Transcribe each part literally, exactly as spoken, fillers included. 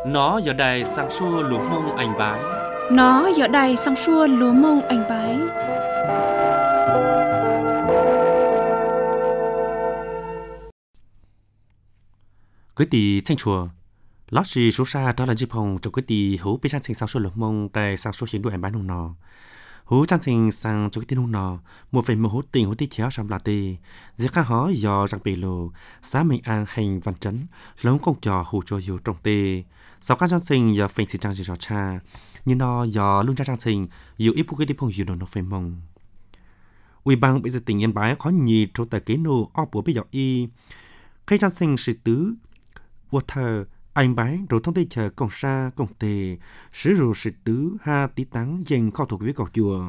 Nó giờ đây sang xua lúa mông anh bái. Nó giờ đây sang xua lúa mông anh bái. Quý tỷ thanh chùa lót xì số xa đó là dịp hồng trong quý tỷ hú bị trang trình sang xua lúa mông tại sang xua hiện đuổi anh bái nông nò. Hú trang trình sang cho cái tên nông nò một phần một hú tình hú tí chéo trong là tì dễ khá hó dò răng bì lù xã mình an hành văn chấn lống công trò hú cho dù trong tì sau các trang trình giờ phần xì trang gì rõ cha như nó giờ luôn trang trang trình dù ít phút cái đi phong dù nó phải mong ủy ban bây giờ tình yên bái khó nhì trong tài kế nô o bùa bây giờ y khi trang trình sự tứ vô thờ anh bái rồi thông tin chờ công sa công tề sử dụng sự tứ ha tí táng dành kho thuộc với cọc chùa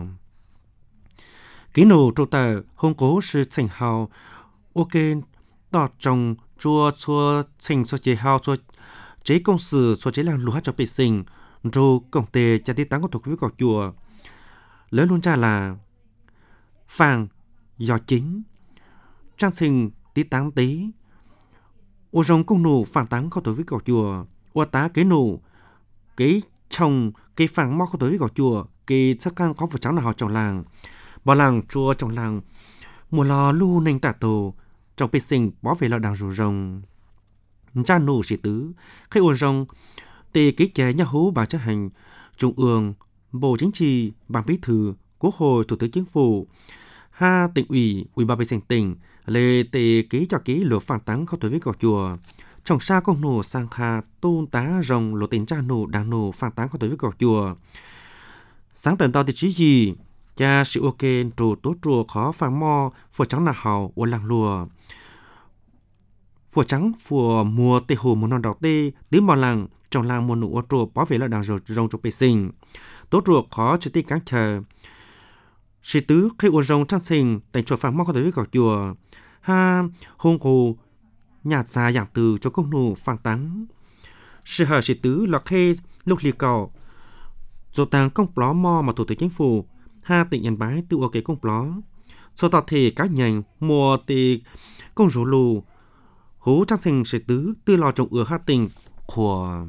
kỹ nô trô tờ hôn cố sự thành hào ok đỏ trồng chua chua thành cho chế hào cho chế công sự cho chế làng lúa hát cho bề sinh rồi công tề cho tí táng kho thuộc với cọc chùa lớn luôn ra là phàng giò chính trang sinh tí táng tí ô rồng công nụ phản táng không tới với cỏ chùa ô tá kế nụ kế trồng kế phẳng móc không tới với cỏ chùa kế sắc căng có vật trắng là họ trồng làng bỏ làng chùa trồng làng mùa lò lu nền tả tổ trồng bê sinh bỏ về lò đàng rù rồng cha nụ sĩ tứ khi ô rồng tề kế chế nhà hú bà chấp hành trung ương bộ chính trị ban bí thư quốc hội thủ tướng chính phủ ha tỉnh ủy ủy ban bê sinh tỉnh lệ tề ký cho ký lửa phản táng không tới với cỏ chùa trồng xa công nổ sang kha tôn tá rồng lộ tình cha nổ đang nổ phản táng không tới với cỏ chùa sáng tận tao thì chỉ gì cha sự ok trù tốt chùa khó phản mò phù trắng là hào của làng lùa phù trắng phù mùa tê hồ một non đỏ tê tứ mò làng trong làng mùa nụ trùa bảo vệ là đàng rồi rồng trong bề sinh tốt chùa khó chỉ tê cán chờ sĩ tứ khi uốn rồng trang sinh thành chuột phẳng móc có tới với cỏ chùa ha hôn cổ nhạt xa dạng từ cho công nụ phản táng sự hở sĩ tứ là khi lúc lì cầu rồi tàng công pló mò mà thủ tướng chính phủ ha tỉnh nhân bái tự ok công pló số tọt thể cá nhân mùa tì công rủ lù hú trang sinh sĩ tứ tư lò trồng ửa ha tỉnh của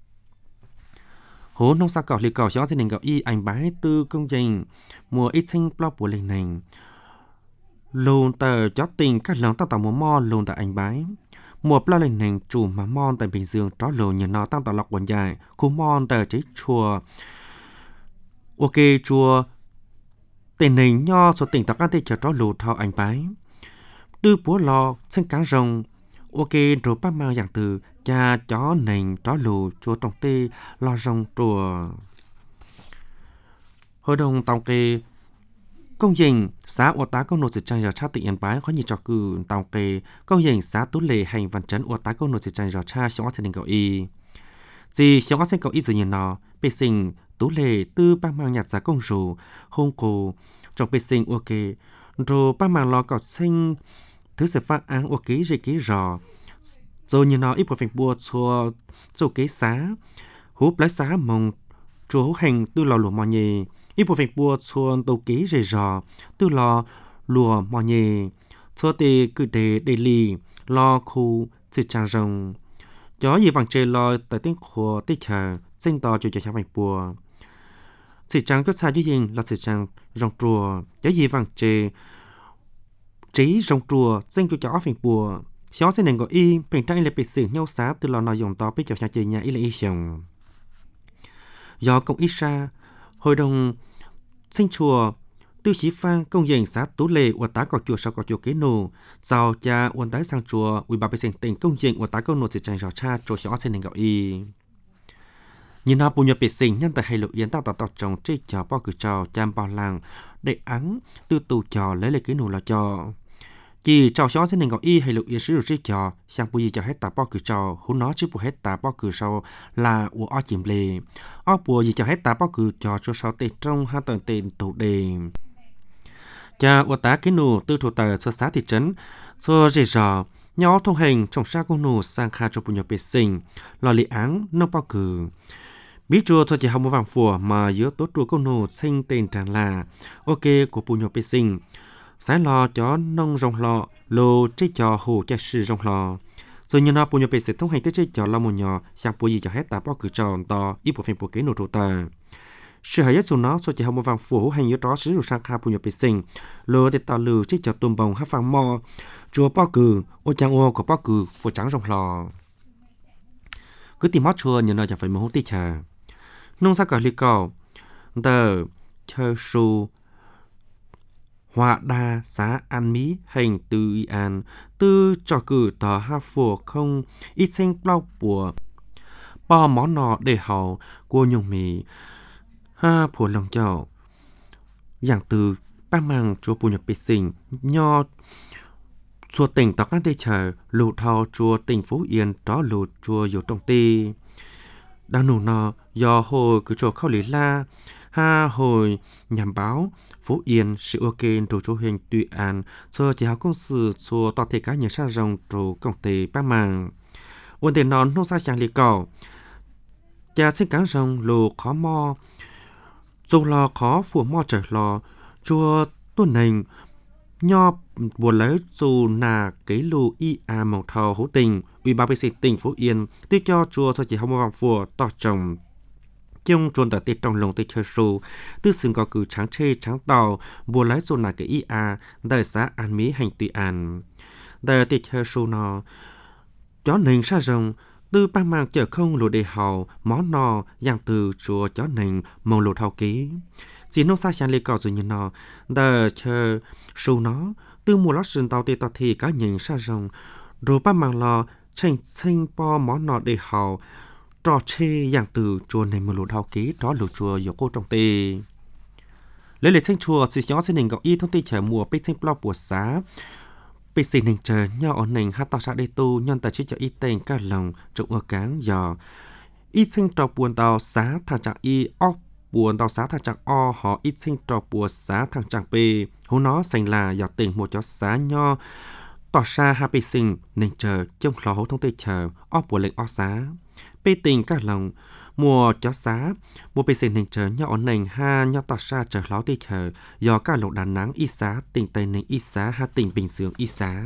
hố nông sản cỏ lì cỏ cho gia đình cỏ y ảnh bái tư công trình mùa ít sinh plop của lần này lùn tờ cho tình các lòng tăng tạo mùa mò lùn tại ảnh bái mùa plop lần này chủ mà mòn tại Bình Dương đó lùn như nó tăng tạo lọc quần dài khu mòn tờ chế chùa ok chùa tên này nho số tỉnh tao các tê chờ đó lùn thao ảnh bái tư búa lò sinh cá rồng ok rồi bác mang dạng từ cha chó nền chó lù chùa trồng tê lo rong chùa hội đồng tàu kê công trình xã ô tá công nội dịch trang giờ cha tỉnh yên bái có nhiều trò cử tàu kê công trình xã tú lệ hành văn chấn ô tá công nội dịch trang giờ cha xong ác sinh cầu y gì xong ác sinh cầu y rồi nhìn nó bê sinh tú lệ tư bác mang nhặt giá công rù hôn cổ trong bê sinh ok rồi bác mang lo cọt sinh thứ sẽ phát án ô ký dây ký rò rồi như nó ít bộ phim bùa chùa chùa kế xá húp lấy xá mong chùa hú hành tư lò lùa mò nhì ít bộ phim bùa chùa tàu ký dây rò tư lò lùa mò nhì chùa tì cử đề đề lì lo khu sự tràng rồng chó gì vàng chơi lo tại tiếng khổ tích chờ sinh tò cho cho cháu mạch bùa sự tràng chốt xa dưới hình là sự tràng rồng chùa chó gì vàng chơi trí rồng chùa danh cho cháu phình bùa xóa sẽ nền gọi y bình trang là bị xử nhau xá từ lò nói dùng to với cháu nhà chơi nhà y là y chồng do công y sa hội đồng sinh chùa tư chí phan công trình xã tú lệ của tá cỏ chùa sau cỏ chùa kế nô sau cha uốn tái sang chùa ủy ban bệ sinh tỉnh công trình của tá công nô chỉ tranh rõ cha chùa xóa sẽ nền gọi y nhìn nào bùn nhập bệ sinh nhân tại hay lộ yến tạo tạo tạo trồng chơi trò bao cử trò chăm bao làng để ắng tư tù trò lấy lấy kế nô là trò chỉ trò xóa sẽ nên gọi y hay lục y sử dụng chiếc trò sang bùi cho hết tạp bao cử trò hú nó chứ bùi hết tạp bao cử sau là ủa o chìm lề o bùa gì cho hết tạp bao cử trò cho sau tê trong hai tầng tên tụ đề cha ủa tá cái nụ tư thủ tờ cho xã thị trấn cho dễ dò nhỏ thông hành trong xa con nụ sang kha cho bùi nhập bê sinh lò lì áng nông bao cử biết chùa thôi chỉ học một vàng phùa mà giữa tốt chùa con nụ sinh tên tràn là ok của bùi nhập bê sinh sáng lò cho nông rồng lò lô chế cho hồ cha sư rồng lò rồi như nó bùn nhựa bị sẽ thông hành tới chơi cho lo một nhỏ sang bùn gì cho hết ta bao cử tròn to ít bộ phim bộ kế nổ trâu tờ sự hay nhất của nó so chỉ học một vàng phủ hành như đó sử dụng sang khai bùn nhựa bị sinh lừa để tạo lừa chơi cho tôm bông hát vàng mò chùa bao cử ô trang ô của bao cử phủ trắng rồng lò cứ tìm mót chùa như nó chẳng phải một hốt tí chờ nông sắc cả lý cầu tờ chơi su Hòa đa xã An Mỹ hành từ y an tư cho cử tờ ha phùa không ít sinh bao bùa bao món nọ để hậu của nhung mì ha phùa lòng chậu dạng từ ba mang chùa bùa nhập bị sinh nho chùa tỉnh tóc ăn tê chờ lụt thao chùa tỉnh Phú Yên đó lụt chùaอยู่ตรงตีđang nụ nọ do hồi cứ chùa khâu lý la ha hồi nhằm báo Phú Yên sự ok đồ chú hình tùy an cho chỉ học công sự cho toàn thể cá nhân sang rồng đồ công ty ba màng vấn đề nón nông sa chẳng lý cầu cha xin cá rồng lù khó mò dù lo khó phủ mò trở lo chua tuần nành nho buồn lấy dù nà cái lù y a màu thầu hữu tình ủy ban bê xê tỉnh Phú Yên tiếp cho chua cho chỉ học một vòng phùa tỏ trồng chung chuồn tại tiết trong lồng tây chơi su tư xưng có cử trắng chê trắng tàu bùa lái dù nà cái y a đời xã An Mỹ hành tùy an đời tiết chơi su nò chó nình sa rồng tư ba mang chở không lùa đề hào món nò dạng từ chùa chó nình màu lùa thao ký chỉ nông sa chán lê cầu rồi như nò đời chơi su nó tư mùa lót sườn tàu tê tọt thì cá nhìn sa rồng rồi ba mang lò chênh chênh po món nò đề hào trò chê dạng từ chùa này một lụt hào ký đó lụt chùa yếu cô trong tê lấy lệ tranh chùa chỉ nhỏ xin hình gạo y thông tin chờ mùa bê tranh blog của xá bê xin hình chờ nhau ở nền hát tàu xã đê tu nhân tài chế cho y tên cả lòng trụng ở cáng giò y sinh trò buồn tàu xá thằng trạng y óc buồn tàu xá thằng trạng o họ y sinh trò buồn xá thằng trạng p hú nó thành là giọt tình một chó xá nho tỏ xa ha bê sinh nền chờ trong lò hố thông tin chờ óc buồn lệnh o xá bê tình các lòng mùa chó xá mùa bê sinh hình trở nhỏ nành ha nhỏ tỏ xa trở láo tê chờ do các lộc đà nắng y xá tỉnh tây nành y xá ha tỉnh bình dương y xá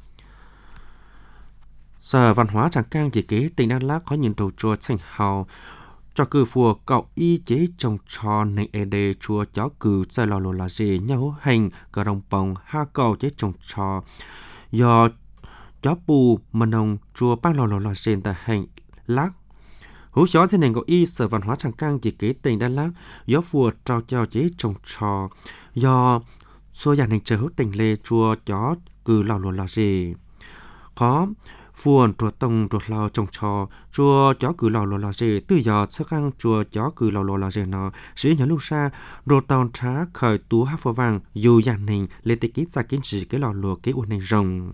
sở văn hóa Tràng Cang chỉ kế tỉnh Đắk Lắk có nhìn trầu chùa thành hào cho cử phùa cậu y chế trồng trò nành ê đề chùa chó cử chơi lò lò là gì nhau hành cờ đồng bồng ha cầu chế trồng trò do chó bù mà nồng chùa ba lò lò là gì tại hành Lắk hú chó trên nền có y sở văn hóa Tràng Cang chỉ kế tỉnh Đắk Lắk gió phùa trao cho chế trồng trò do xua nhà nền chờ hút tỉnh lê chùa chó cử lò lò là gì có phuồn chùa tông chùa lò trồng trò chùa chó cử lò lò là gì từ giờ sắc ăn chùa chó cử lò lò là gì nó sĩ nhớ lúc xa đồ tàu trá khởi tú hát phô vàng dù nhà nền lên tê kít ra kiến chỉ cái lò lùa cái uốn nền rồng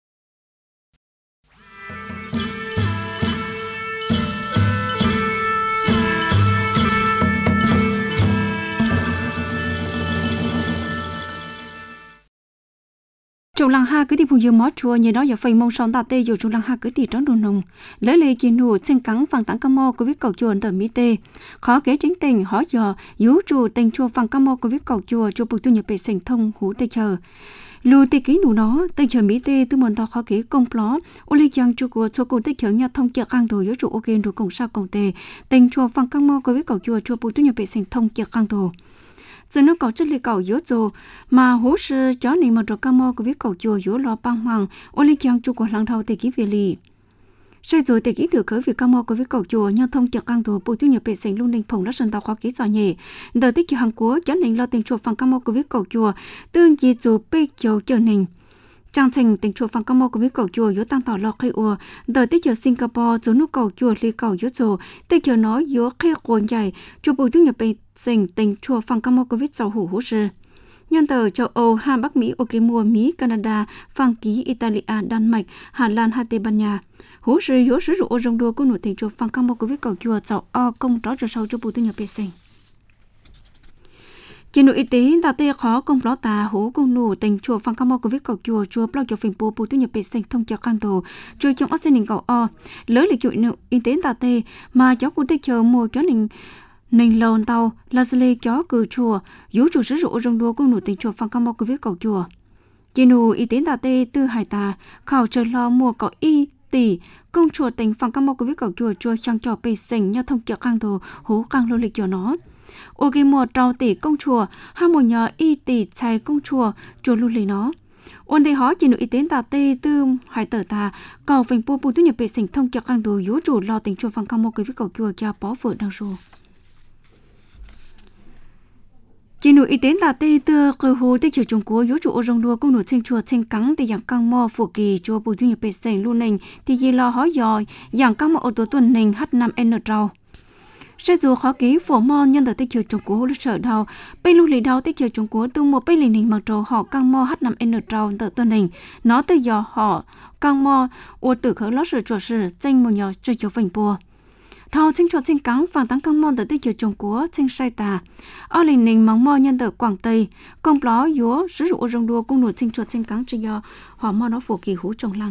Chủ lăng ha cứ đi phù dương mót chùa như đó giờ phây mông son ta tê dù chủ lăng ha cứ đi trốn đồ nồng lấy lê chi nụ trên cắn phẳng tặng cam mô của viết cầu chùa tờ mỹ tê khó kế chính tình hỏi giờ dú chùa tình chùa phẳng cam mô của viết cầu chùa chùa bục tu nhập bể sành thông hú tê chờ lưu tê ký nụ nó tê chờ mỹ tê tư môn to khó kế công pló ô lê giang chùa của chùa cổ tê chờ nhà thông chợ căng đồ dú chùa ok đồ cổng sao cổng tê tình chùa phẳng cam mô của viết cầu chùa chùa bục tu nhập bể sành thông chợ căng đồ giờ nó cầu chất lý cầu yếu rồi mà hỗ sư chó này mà được cam mô của viết cầu chùa yếu lo băng hoàng ô lý chang chùa của lăng thầu tề ký về lì sai rồi tề ký thừa khởi việc cam mô của viết cầu chùa nhau thông chợ căng đồ bùi tiêu nhập bể sành luôn đình phòng đất sân tàu khó ký giỏi nhẹ đợt tích chợ hàng quốc chó này lo tình chùa phẳng cam mô của viết cầu chùa tương chỉ dù bê chầu chợ nình trang thành tình chùa phẳng cam mô của viết cầu chùa yếu tăng tỏ lo khai ua đợt tích chợ Singapore dù nút cầu chùa lý cầu yếu rồi tích chợ nói yếu khai quần dài chùa bùi tiêu nhập bể dành tình chùa phẳng cam mô của viết giàu hủ hỗ trợ nhân tờ châu Âu ha Bắc Mỹ ok mua Mỹ Canada phẳng ký Italia Đan Mạch Hà Lan ha Tây Ban Nha hỗ trợ yếu sử dụng ô rong đua của nổi tình chùa phẳng cam mô của viết cầu chùa giàu o công rõ cho sau cho bùi tiêu nhập bể dành Chỉ nội y tế ta tê khó công ló ta hố công nổ tình chùa phẳng cam mô của viết cầu chùa chùa blog cho phim bố bùi tiêu nhập bể dành thông chợ căng tổ chùa trong ốc xin cầu o lớn lịch nội y tế ta tê mà cháu cũng tê chờ mua chó nình nền lòn tàu là lê chó cử chùa dú chủ sử dụng rong đua công nổi tình chùa phẳng cam mô của viết cầu chùa chỉ nụ y tế ta tê tư hải ta khảo chờ lo mua cỏ y tỷ công chùa tỉnh phòng các mô của viết cầu chùa chùa sang trò bề sinh nhau thông kiệu căng đồ hú căng lô lịch cho nó ô ghi mùa trao tỷ công chùa hai một nhờ y tỷ chạy công chùa chùa lưu lịch nó ôn đề hóa chỉ nội y tế tà tê tư hải tờ ta cầu phình bùa bùa tuyết nhập bề sinh thông kiệu căng đồ yếu chủ lo tỉnh chùa phòng các mô của viết cầu chùa cho bó vợ đang rồi chỉ nội y tế tà tê tư khởi hồ tích chiều trung quốc yếu chủ ô rong đua công nội trên chùa trên cắn để dạng căng mò phủ kỳ chùa bùi tuyết nhập bề sinh lưu nình thì gì lo hóa dòi dạng căng mò ô tô tuần nình h năm n trâu sẽ dù khó ký phổ mò nhân từ tích chiều trung quốc lúc sợ đau bên lưu lý đau tích chiều trung quốc từ một bên lì nình mặc trâu họ căng mò h năm n trâu từ tuần nình nó từ giờ họ căng mò ô tử khởi lót sự chuột sự tranh một nhỏ chơi chiều phình bùa thao chính chuột trên cắn vàng tăng căng mò từ tích chiều trung quốc trên sai tà ở lì nình mong mò nhân từ quảng tây công ló yếu sử dụng rong đua cung nổi trên chuột trên cắn cho do họ mò nó phủ kỳ hú trồng lăng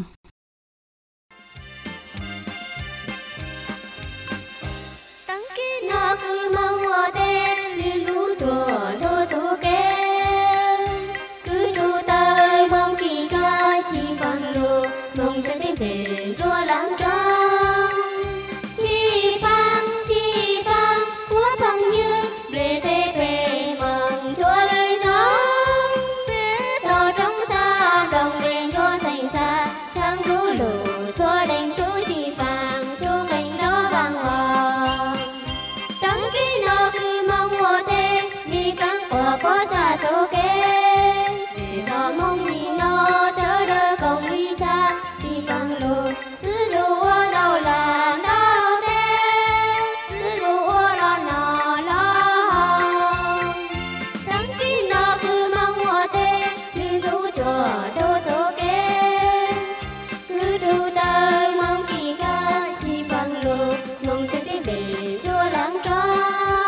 cứ mong mùa tên đi lũ chùa đô tô kê cứ tru tới mong kỳ ca chỉ bằng đồ mong sẽ tìm về chùa lắng trăng chi phang chi phang của bằng như lệ tê về mong chùa lời gió tỏ trong xa đồng đèn cho thành xa trăng lũ lũ xua đèn túi chi phang chùa cánh đó vàng hoàng có xa số kế để cho mong nhìn nó chớ đỡ công đi xa thì bằng lùi sứ đua đâu là đâu thế sứ đua đó nó lo đắng khi nó cứ mong mùa thế như lũ chùa đâu số kế cứ tru tới mong kỳ ca chỉ bằng lùi mong sẽ tìm về chùa lắng trăng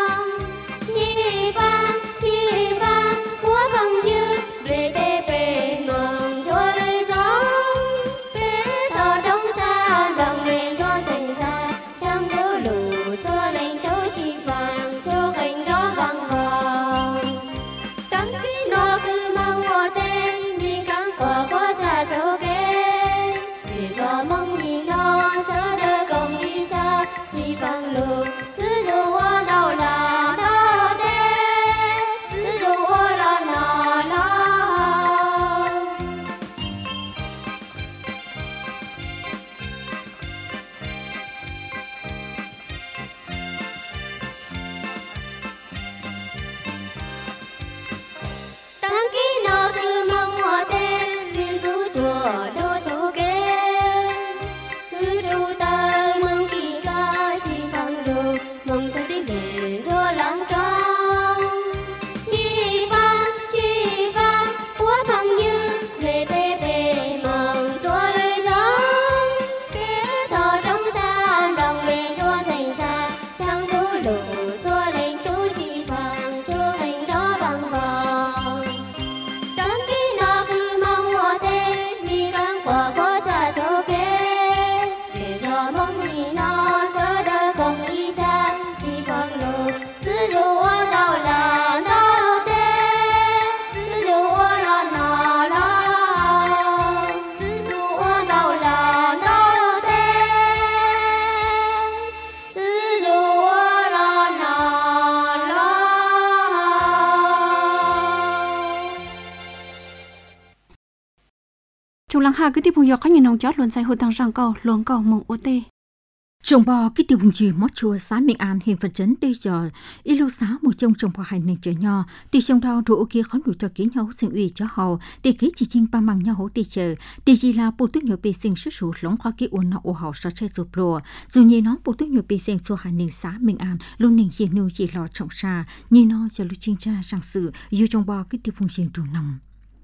Chúng lăng hà cứ tiếp tục có những nông chót luôn say hồi tăng răng cầu luồng cầu mộng ô tê. Trồng bò cái tiêu vùng chì mót chua xã Minh An hiện vật chấn tê giờ ilo xã một trong trồng bò hành nền trời nho tì sông đau rủ kia khó đủ cho kiến nhau sinh ủy cho hầu tì ký chỉ chinh ba măng nhau hổ tì chờ tì chỉ là bộ tuyết nhựa bì sinh sức sủ lóng khoa ký uốn nọ ô hậu sát chơi rụp lùa dù như nó bộ tuyết nhựa bì sinh xua hành nền xã Minh An luôn nền hiền nu chỉ lò trọng xa như nó giờ lưu chinh cha rằng sự yêu trồng bò cái tiêu vùng chì trù nòng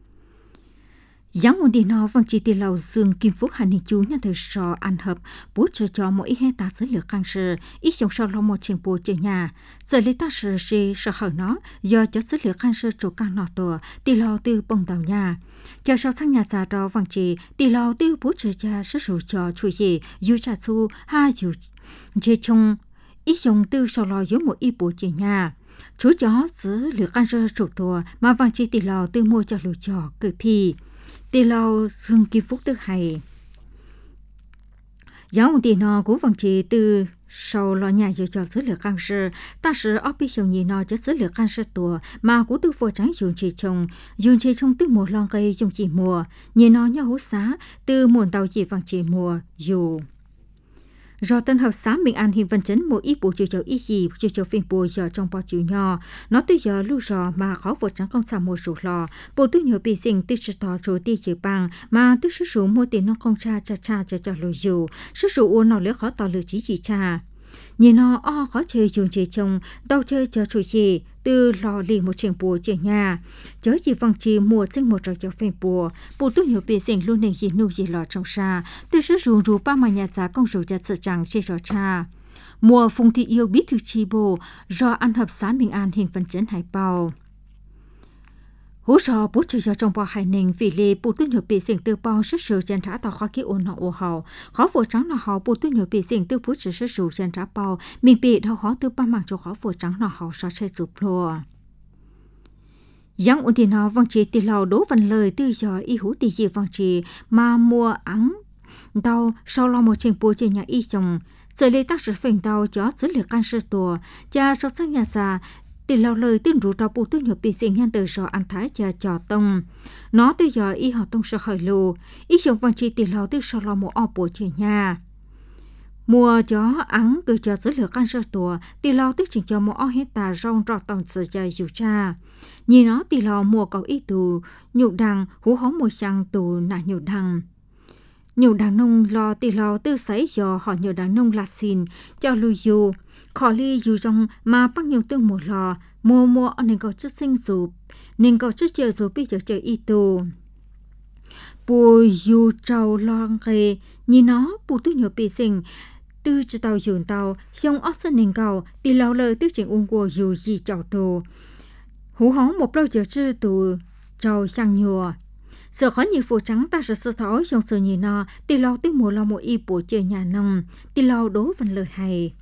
giáng một đi nó vang chỉ tiền lầu dương kim phúc hành chú nhà thờ sò ăn hợp bố chờ cho mỗi hai ta giới lược khang sư ít trong sau lo một chuyện bố chơi nhà giờ lấy ta sờ sờ sờ hở nó do cho giới lược khang sư chủ càng nọ tổ tiền lầu từ bông đào nhà chờ sau sang nhà già đó vang chỉ tiền lầu từ bố chờ cha sờ sờ cho chui gì yêu cha su ha yêu chơi chung ít trong từ sau lo yếu một ít bố chơi nhà chú chó giới lược khang sư chủ tổ mà vang chỉ tiền lầu từ mua cho lũ chó cười phi tì lâu dương kim phúc tức hay Giáo thì nó cũng vẫn chỉ từ sau lo nhà giờ cho dữ liệu can sự, ta sử ở bên trong nhìn nó cho dữ liệu can sự tuổi mà cũng từ phổ trắng dùng chỉ trồng, dùng chỉ trồng từ một lon cây dùng chỉ mùa, nhìn nó nhau hút xá từ muôn tàu chỉ vàng chỉ mùa dù. Do tân hợp xã Minh An hiện vận chấn một ít bộ chiều chiều ý gì chiều chiều phiên bùi giờ trong bao chiều nhỏ nó từ giờ lưu rò mà khó vượt trắng công xả một số lò bộ tư nhiều bị sinh từ sự tỏ rồi đi chiều bằng mà từ sự số mua tiền nó không cha cha cha cha cha lùi dù sự số uốn nó lấy khó tỏ lừa chỉ chỉ cha nhìn nó o khó chơi dùng chơi chồng đau chơi chờ chủ gì từ lò lì một trường bùa chơi nhà chớ chỉ vòng chỉ mùa sinh một trò cho phèn bùa bộ tu nhiều bị sinh luôn nên gì nu gì lò trong xa từ sự rủ rủ ba mà nhà giá công rủ ra sự chẳng chơi trò cha mùa phùng thị yêu biết thứ chi bồ do ăn hợp xã Minh An hình phần chấn hải bào hỗ trợ bố trí cho trong bao hải ninh vì lệ bộ tu nhiều bị sinh từ bao sức sử chân trả tàu khó kỹ ổn họ ô hậu khó phổ trắng là họ bộ tu nhiều bị sinh từ bố trí sức sử chân trả bao mình bị đau khó từ ba mạng cho khó phổ trắng là họ so chơi giúp lùa yang ổn thì nó văng chỉ từ lầu đố văn lời từ giờ y hú thì gì văng chỉ mà mua áng đau sau lo một trình bố trên nhà y chồng giờ lệ tác sự phình đau cho dữ liệu can sự tổ cha sau sang nhà già từ lâu lời tin rủ trò bộ tư nhập bị sinh nhân từ giờ ăn thái cha trò tông nó từ giờ y học tông sợ khởi lù y chồng văn chi từ lâu từ sau lo một ọ bộ chơi nhà mùa chó ắng cứ cho dữ liệu can sự tổ từ lâu từ chỉnh cho một ọ hết tà rong trò tông sự chơi dù cha nhìn nó từ lâu mùa cầu y tù nhục đằng hú hóng mùa sang tù nà nhục đằng nhiều đàn nông lo từ lâu từ sấy giờ họ nhiều đàn nông là xin cho lưu dù khó ly dù trong mà bắt nhiều tương một lò mua mua ở nên có chất sinh dục nên có chất chờ rồi bây giờ chờ y tù bùi dù trâu lo nghề nhìn nó bùi tôi nhiều bị sinh từ cho tàu dùn tàu xong ớt sân nên cầu thì lâu lời tiêu trình uống của dù gì chào tù hú hóng một lâu chờ chư tù trâu sang nhùa giờ khó nhiều phụ trắng ta sẽ sơ thói trong sự nhìn nó thì lâu tiếng mùa lo một y bộ chơi nhà nông thì lâu đố văn lời hay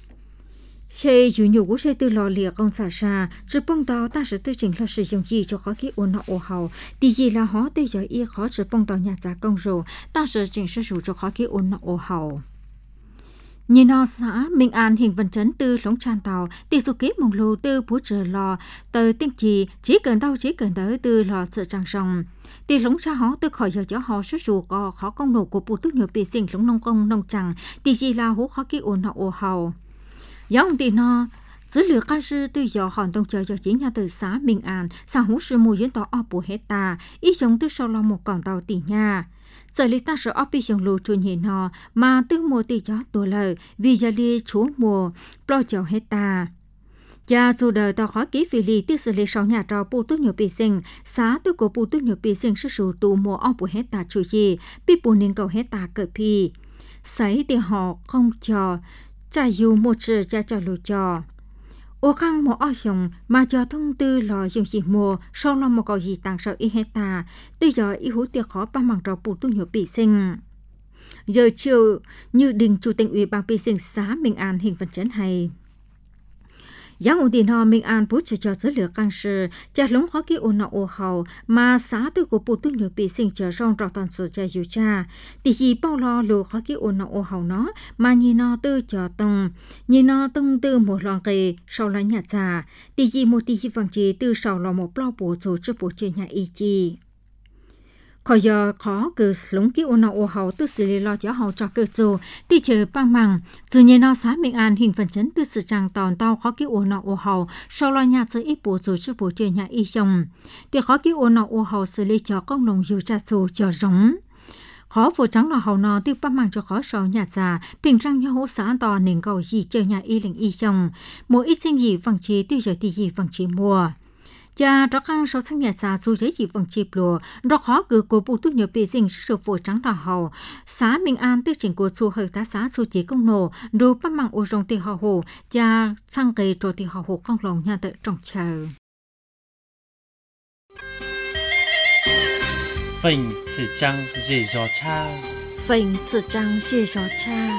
chơi dù nhiều của chơi từ lò lìa con xả xa sự bông tàu ta sẽ tư chỉnh là sử dụng gì cho khó khí ổn nọ ổ hậu thì gì là họ tới giờ y khó sự bông tàu nhà giá công rồi ta sẽ chỉnh sử dụng cho khó khí ổn nọ ổ hậu nhìn nó xã Minh An hình vận chấn từ lống tràn tàu tỷ số kế mong lô từ bố trợ lò tới tinh trì chỉ cần đau chỉ cần tới từ lò sợ trăng sông tỷ lống cha họ từ khỏi giờ cho họ sử dụng có khó công nổ của bộ tốt nhiều bị sinh lống nông công nông chẳng tỷ gì là hú khó khí ổn nọ ổ hậu giáo tỷ nó dữ liệu can sư từ giờ hòn đông chờ cho chính nhà từ xã Minh An xã hú sư mùi diễn tỏ ở bộ hết ta ý giống từ sau lo một con tàu tỷ nhà giờ lý ta sợ ở bị giống lô truyền hiện họ mà từ mùa tỷ cho tổ lời vì giờ lý chú mùa lo chờ hết ta và dù đời tàu khó ký vì lý từ xử lý sau nhà trò bộ tốt nhiều bị sinh xã từ của bộ tốt nhiều bị sinh sử dụng tù mùa ở bộ hết ta chủ gì bị bộ nên cầu hết ta cỡ pi sấy thì họ không chờ trả dù một sự cha cho lù cho ô khang một ở sống mà cho thông tư lò dùng chỉ mùa sau lo một cái gì tăng sợ y hết ta từ giờ y hú tiệc khó ba mảng trò bù tu nhiều bị sinh giờ chiều như đình chủ tịch ủy ban bị sinh xã Minh An hình vận chấn hay giáo ổn tiền họ Minh An bố trí cho dữ liệu can sự cha lống khó kỹ ổn nọ ổ hậu mà xã từ của bộ tu nhiều bị sinh trở rong trò toàn sự cha dù cha thì gì bao lo lù khó kỹ ổn nọ ổ hậu nó mà nhìn nó từ cho tông nhìn nó tông từ một lon cây sau là nhà già thì gì một tí vàng chỉ từ sau là một bao bộ chủ cho bộ chơi nhà y chi khỏi giờ khó cứ lúng kỹ ổn nọ ổ hậu từ xử lý lo cho hậu cho cơ dù thì chờ băng măng từ nhìn nó xã Minh An hình phần chấn từ sự tràng tòn tàu khó kỹ ổn nọ ổ hậu sau lo nhà chơi ít bộ chủ cho bộ chơi nhà y chồng thì khó kỹ ổn nọ ổ hậu xử lý cho công đồng dù cha dù cho giống khó phổ trắng là hậu nọ tiêu băng măng cho khó sau nhà già bình răng nhau hỗ xã tò nền cầu gì chơi nhà y lệnh y chồng mỗi ít sinh gì vàng chế tiêu giờ thì gì vàng chế mùa cha đó khang sau sang nhà xã dù giấy chỉ vòng chip lùa đó khó cứ của bộ tu nhiều bị sinh sự phổ trắng đỏ hậu xã Minh An tiêu chỉnh của su hơi tá xã su chỉ công nổ đồ bắt mạng ô rong tiền họ hồ cha sang cây trò tiền họ hồ không lòng nhà tự trồng chờ phình chỉ trăng dễ gió cha phình chỉ trăng dễ gió cha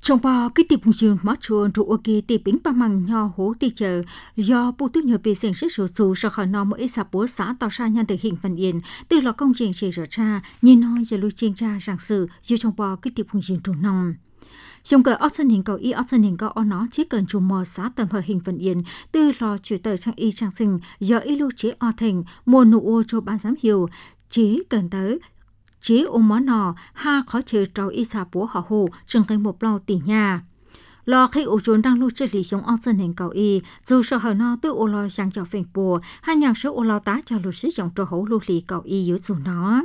trong bao cái tiệp hùng dương mất chuồn trụ ok tiệp bính ba măng nho hố ti chờ do bộ tư nhờ bị sinh sức số số sau khỏi nó mỗi xã bố xã tạo ra nhân thể hình phần yên từ là công trình chế rửa cha nhìn nói giờ lưu chiên cha rằng sự dù trong bao cái tiệp hùng dương trụ nòng trong cờ ốc sân hình cầu y ốc sân hình cầu nó chỉ cần chùm mò xã tầm hợp hình phần yên từ lò chủ tờ trang y trang sinh do y lưu chế o thành mùa nụ ô cho ban giám hiệu chỉ cần tới chỉ ôm món nọ ha khó chơi trò y xã bố họ hồ trừng thành một lâu tỷ nhà lò khi ô trốn đang lưu trị lý sống ốc sân hình cầu y dù sợ hở nó từ ô lò sang cho phèn bùa hai nhà số ô lò tá cho lưu sử dụng trò hổ lưu lý cầu y dưới dù nó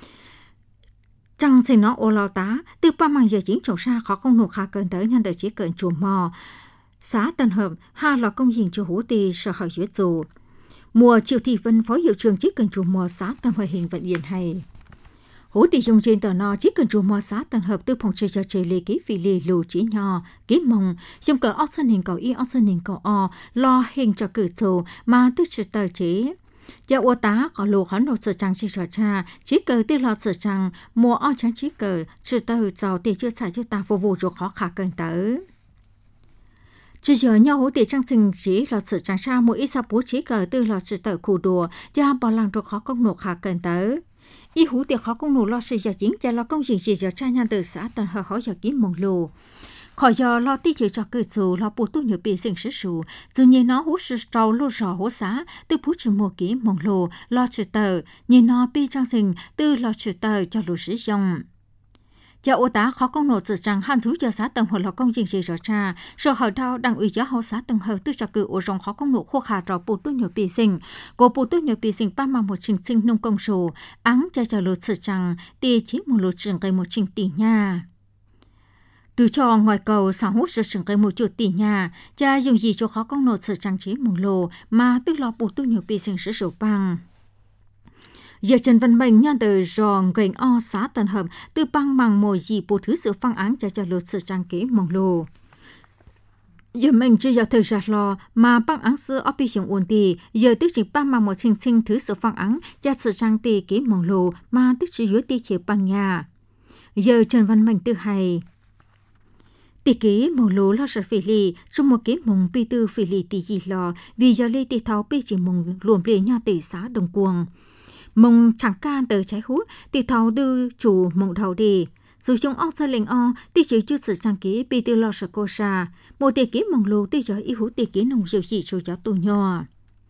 chẳng thì nó ô lao tá từ ba mang giờ chính trồng xa khó công nộp khá cơn tới nhân đời chỉ cận chùa mò xã Tân Hợp ha là công trình cho hữu tì sở hỏi dưới dù mùa chiều thị vân phó hiệu trường chỉ cần chùa mò xã Tân Hợp hình vận diện hay hữu tì dùng trên tờ nó chỉ cần chùa mò xã Tân Hợp từ phòng chơi cho chơi lê ký phi lê lù chỉ nhỏ ký mông trong cờ ốc sân hình cầu y ốc sân hình cầu o lo hình cho cử dù mà từ trừ tờ chế giờ ô tá có lô khán đồ sở trang chỉ sở cha chỉ cờ tiêu lọt sở trang mùa o trắng chỉ cờ trừ tờ giàu tiền chưa xài cho ta phục vụ cho khó khả cơn tới chỉ giờ nhau hỗ tiền trang sinh chỉ lọt sở trang sa mỗi ít sao bố chỉ cờ tiêu lọt trừ tờ khu đùa cho bảo làm cho khó công nổ khả cơn tới y hú tiền khó công nổ lo sự giờ chính cho lo công trình chỉ giờ cha nhan từ xã tần hờ khó giờ kiếm mong lô khỏi giờ lo tí chỉ cho cơ dù lo bù tu nhiều bị sinh sử dụng dù như nó hút sự trâu lô rò hút xá từ bút chữ một ký mong lô lo chữ tờ như nó bị trang sinh từ lo chữ tờ cho lô sử dụng giờ ô tá khó công nổ sự rằng han rú giờ xã tầng hồi lo công trình gì rõ cha rồi hỏi đau đang ủy giá hậu xã tầng hờ từ cho cử ô rong khó công nổ khô khả trò bù tu nhiều bị sinh của bù tu nhiều bị sinh ba mà một trình sinh nông công sổ áng cho cho lô sự rằng tì chỉ một lô trường gây một trình tỷ nha từ cho ngoài cầu sản hút sự sừng cây một chuột tỷ nhà cha dùng gì cho khó công nộp sự trang trí một lô mà tức lo bù tu nhiều bị sinh sử dụng bằng giờ Trần Văn Bình nhân từ ròn gành o xã Tân Hợp từ băng bằng mồi gì bù thứ sự phăng án cho cho lột sự trang trí một lô giờ mình chưa giờ thời gian lo mà băng án sự ở bị dùng ổn tì giờ tức chỉ băng bằng một trình sinh thứ sự phăng án cho sự trang trí kỹ một lô mà tức chỉ dưới tì chỉ bằng nhà giờ Trần Văn Bình từ hay tỷ ký một lố lo sợ phỉ lì trong một cái mông pi tư phỉ lì tỷ gì lo vì giờ lê tỷ tháo pi chỉ mông luồn lê nhau tỷ xã đồng cuồng mông chẳng can từ trái hút tỷ tháo đưa chủ mông đầu đi dù chúng ông sa lệnh o tỷ chỉ chút sự trang ký pi tư lo sợ cô sa một tỷ ký mông lố tỷ giờ y hút tỷ ký nông diệu gì cho cháu tu nhỏ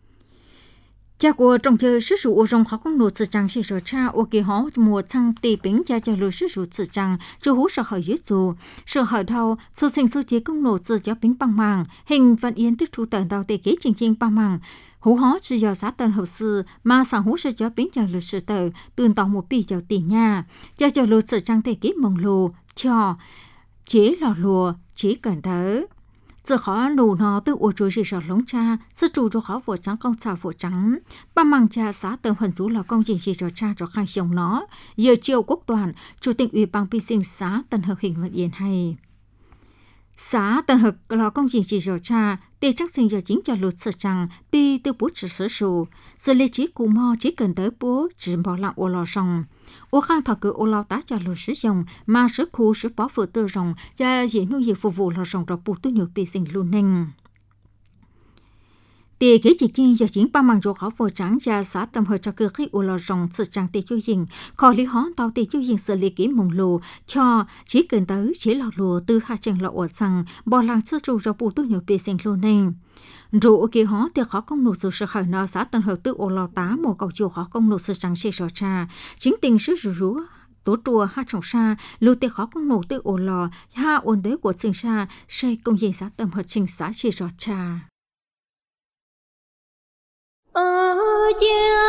cha của trong chơi sử dụng trong khó công nộp sự trang sẽ cho cha ô kỳ họ mùa sang tì bính cha cho lừa sử dụng sự trang cho hú sợ hỏi dưới dù sợ hỏi đau số sinh số chế công nộp sự cho bính bằng màng hình vận yên tích trụ tận đầu tề kế trình trình bằng màng hú họ chỉ do xã tần hậu sư mà sang hú sẽ cho bính cho lừa sự tờ tương tàu một bì cho tỷ nhà cha cho lừa sự trang tề kế mông lô cho chế lò lùa chế cần thớ giờ khó lù nó từ ô chuối sọt lống cha sư chủ cho khó vội trắng công xào vội trắng ba măng cha xã tường hần rú là công trình chỉ cho cha cho khai chồng nó giờ chiều quốc toàn chủ tịch ủy ban pi sinh xã Tân Hợp hình vận yên hay xã Tân Hợp là công trình chỉ cho cha để chắc sinh giờ chính cho luật sở trang pi từ bút sử sử dụng giờ lê trí cù mò chỉ cần tới bố chỉ bỏ lặng ô lò rồng ô khang thọ cứ ô lao tá cho luật sử dụng mà sử khu sử bỏ phụ tư rồng cho dễ nuôi phục vụ lò rồng rồi bút tu nhiều pi sinh luôn neng tỷ kế chỉ chi giờ chính ba mang rô khó vô trắng ra xã tâm hơi cho cơ khí ô lò rồng sự trang tỷ chú dình khỏi lý hó tàu tỷ chú dình xử lý kỹ mông lô cho chỉ cần tới chỉ lò lùa từ hai chân lọ ổ xăng bỏ làng sư trụ cho bù tu nhiều bì sinh luôn neng rô kỳ hó thì khó công nộp sự sự khởi nó xã tâm hơi tự ô lò tá một cầu chiều khó công nộp sự trang xe sò cha chính tình sự rú rú tố trùa ha trọng sa lưu tê khó công nộp tự ô lò ha ổn đế của sinh sa xây công dình xã tâm hơi trình xã xe sò cha ở gia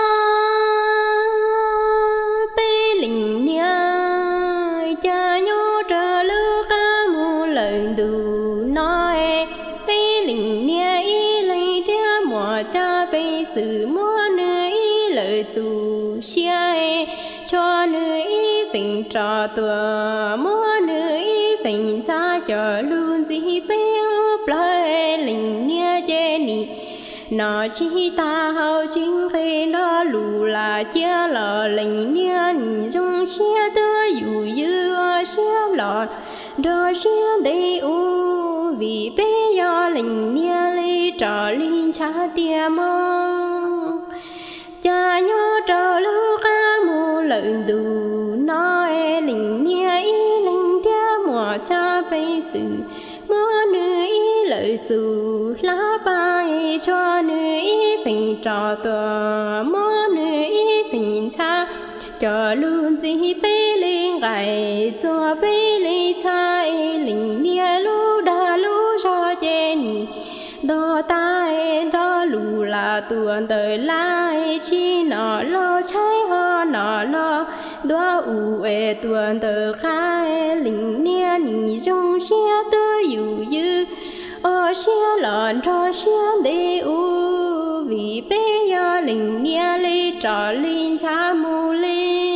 bê linh nia cha nhô trà lư ca mù lần đủ nói bê linh nia y lấy theo mùa cha bê sự mua nữ y lời dù xia cho nữ y phình trò tùa mua nữ y phình cha cho luôn gì bê úp lời linh nia chê nị nó chỉ ta hậu chính khi nó lù là chia lò lệnh nhiên dùng chia tơ dù như chia lò rồi xuyên đi u vì bé do linh nia li trò linh cha tia mong cha nhớ trò lu ca mù lợi đủ nói linh nia ý linh tia mùa cha bây sự mưa nữ ý lợi dù lá bay cho nữ ý phải trò tòa mưa nữ ý phải cha cho luôn gì bê linh gầy cho bê linh thay linh nia lu đa lu cho chen đó tai đó lù là tuần đời lai chi nọ lo trái hoa nọ lo đó u ê tuần đời khai linh nia nì trong xe tư yu yu ở xe lợn cho xe đi u vì bé do linh nia li trò linh cha mù li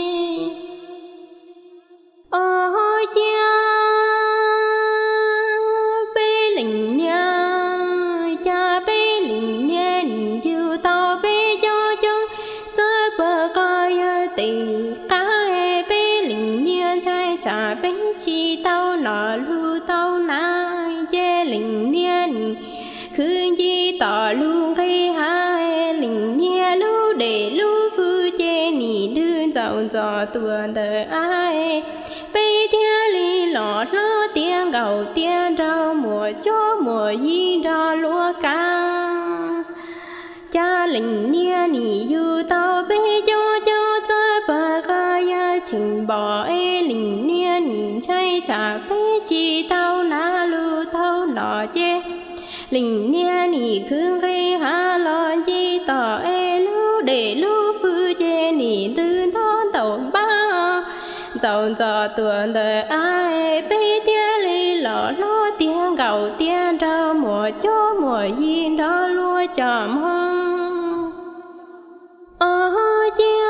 ở cha bé linh nia cha bé linh nia yêu tao bé cho chung chơi bờ coi tì cá bé linh nia trai cha bé chi tao nọ lu tao nai che linh nia khương chi tỏ lu khi hai linh nia lu để lu phu che nì đơn giàu giò tuần đời ai bây tia li lọt lo tiếng gầu tiếng rau mùa cho mùa gì ra lúa cá cha linh nia nì du tao bây cho cho chơi bà ca chỉnh bỏ e linh nia nì chay chả bây chi tao na lu tao nọ che linh nia nì khương khi ha lo chi tỏ e lu để lu phu che nì tư non tàu ba giàu giò tuần đời ai bê tia li lọ lo tiếng gầu tiếng rau mùa cho mùa gì đó lúa chòm hông ờ chia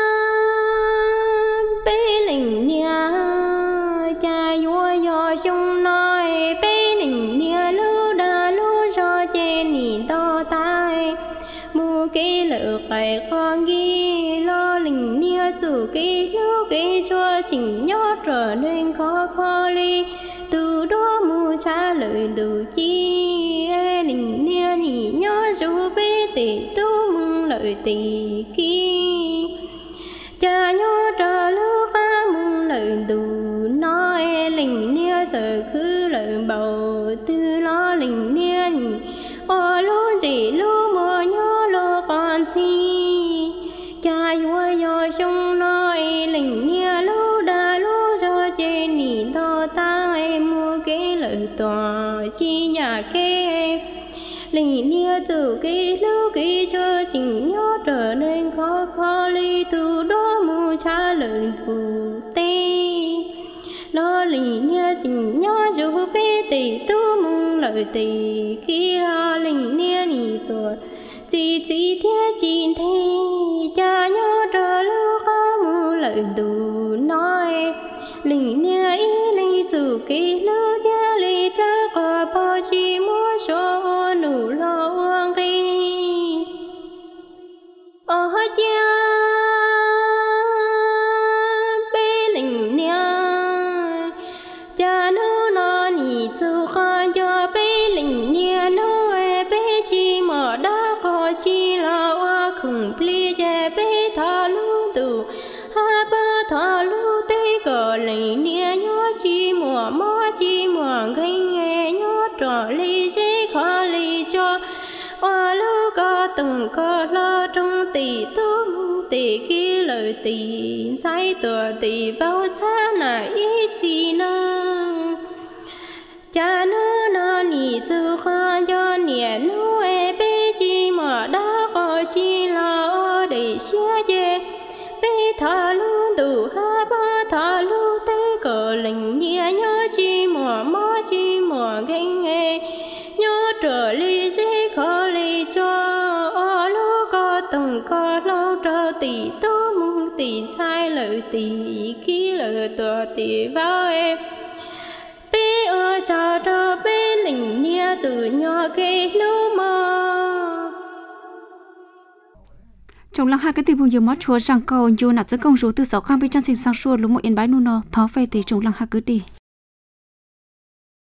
bê linh nia cha vua do chung nói bê linh nia lu đa lu cho che nì to tai mu cái lỡ phải con ghi lo linh nia từ cái lu cái cho chỉnh nhớ trở nên khó khó đi từ đó mu cha lời đủ chi linh nia nì nhớ dù bê tỷ tu mừng lời tỷ kia cha nhớ trở lu ca mừng lời đủ nói linh nia giờ cứ lời bầu tư lo linh nia nì ô lu chỉ lu mò nhớ lo con si cha vua do chung nói linh nia lu đa lu cho trên nì to ta em mua cái lời tòa chi nhà kê linh nia từ cái lu cái cho chỉnh nhớ trở nên khó khó ly từ đó mua cha lời thủ tê lo linh nia chỉnh nhớ dù bê tỷ tu mong lời tỷ kia linh nia nì tuổi chỉ chỉ theo chín thi cha nhớ trở lu ca mu lời đủ nói linh nia ý linh từ cái lu kia li tơ có bao chi mua số nụ lo uông khi ở cha bê linh nia cha nu nó nì từ con cho bê linh nia nu e bê chi mở đó có chi lo hoa khủng pli che bê thọ lu tù ha bơ thọ lu tê cờ linh nia nhớ chi mùa mò chi mùa gây nghe nhớ trò ly dễ khó ly cho hoa lu có từng có lo trong tỷ tu mu tỷ kia lời tỷ trái tùa tỷ bao cha nà ý gì nơ cha nữ nó nì từ khoa cho nè nu e bê chi mà đã có chi lo để xia che bê thọ lu tù ha ba thọ lu tê cờ linh nia nhớ chi mà mò chi mà gây nghe nhớ trở ly dễ khó ly cho ô lu có từng có lâu trở tỷ tu mong tỷ sai lời tỷ khi lời tùa tỷ vào em bê ở cha đó bê linh nia từ nhỏ cái lu mơ trong lăng hai cái tình vùng mất chùa rằng cầu dù nạt giữa công số từ sáu khang bên trong sinh sang xuôi lúc một yên bái nu nó thó phê thì trong lăng hai cứ đi